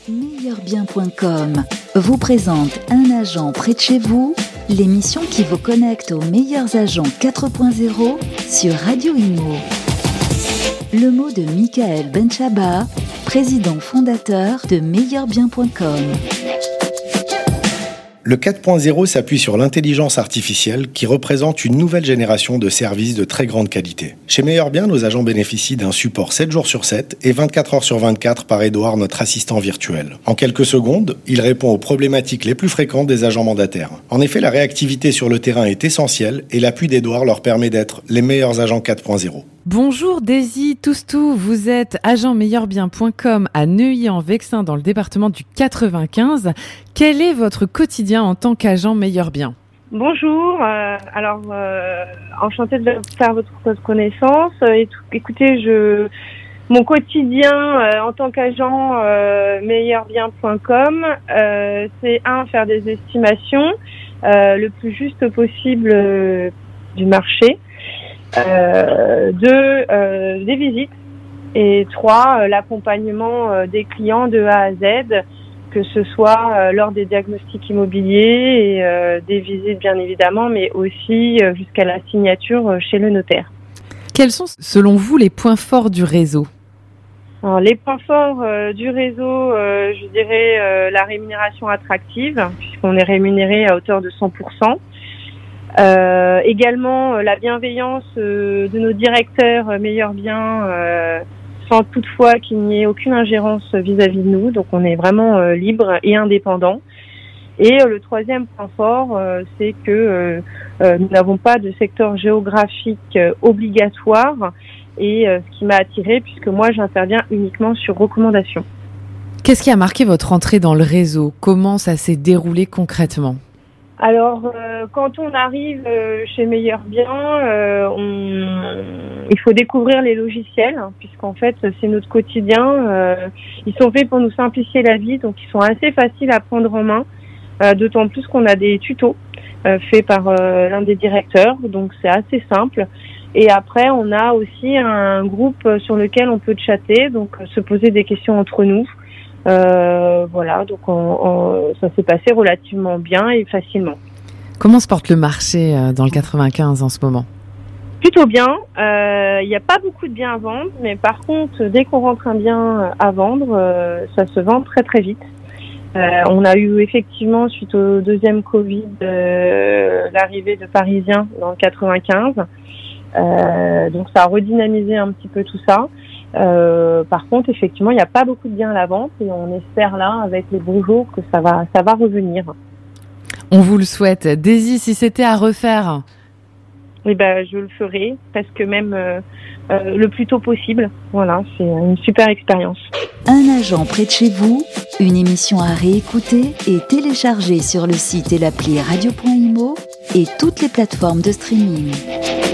Meilleurbien.com vous présente Un agent près de chez vous, l'émission qui vous connecte aux meilleurs agents 4.0 sur Radio Imo. Le mot de Michael Benchaba, président fondateur de Meilleurbien.com. Le 4.0 s'appuie sur l'intelligence artificielle qui représente une nouvelle génération de services de très grande qualité. Chez Meilleurbien, nos agents bénéficient d'un support 7 jours sur 7 et 24 heures sur 24 par Edouard, notre assistant virtuel. En quelques secondes, il répond aux problématiques les plus fréquentes des agents mandataires. En effet, la réactivité sur le terrain est essentielle et l'appui d'Edouard leur permet d'être les meilleurs agents 4.0. Bonjour Daisy Toustou, vous êtes agent Meilleurbien.com à Neuilly-en-Vexin dans le département du 95. Quel est votre quotidien en tant qu'agent Meilleurbien ? Bonjour, enchantée de faire votre connaissance. Écoutez, mon quotidien en tant qu'agent Meilleurbien.com, c'est faire des estimations le plus juste possible du marché. 2, des visites, et 3, l'accompagnement des clients de A à Z, que ce soit lors des diagnostics immobiliers et des visites bien évidemment, mais aussi jusqu'à la signature chez le notaire. Quels sont selon vous les points forts du réseau ? Alors, les points forts du réseau, je dirais la rémunération attractive, puisqu'on est rémunéré à hauteur de 100%. Également la bienveillance de nos directeurs Meilleurbien, sans toutefois qu'il n'y ait aucune ingérence vis-à-vis de nous, donc on est vraiment libre et indépendant. Et le troisième point fort, c'est que nous n'avons pas de secteur géographique obligatoire, et ce qui m'a attirée, puisque moi j'interviens uniquement sur recommandation. Qu'est-ce qui a marqué votre entrée dans le réseau ? Comment ça s'est déroulé concrètement ? Alors, quand on arrive chez Meilleurbien, il faut découvrir les logiciels, puisqu'en fait, c'est notre quotidien. Ils sont faits pour nous simplifier la vie, donc ils sont assez faciles à prendre en main, d'autant plus qu'on a des tutos faits par l'un des directeurs, donc c'est assez simple. Et après, on a aussi un groupe sur lequel on peut chatter, donc se poser des questions entre nous. Voilà, donc ça s'est passé relativement bien et facilement. Comment se porte le marché dans le 95 en ce moment ? Plutôt bien. Il n'y a pas beaucoup de biens à vendre, mais par contre, dès qu'on rentre un bien à vendre, ça se vend très très vite. On a eu effectivement, suite au deuxième Covid, l'arrivée de Parisiens dans le 95. Donc ça a redynamisé un petit peu tout ça. Par contre, effectivement, il n'y a pas beaucoup de biens à la vente et on espère là, avec les beaux jours, que ça va revenir. On vous le souhaite. Daisy, si c'était à refaire ? Oui, je le ferai, parce que même le plus tôt possible. Voilà, c'est une super expérience. Un agent près de chez vous, une émission à réécouter et télécharger sur le site et l'appli radio.imo et toutes les plateformes de streaming.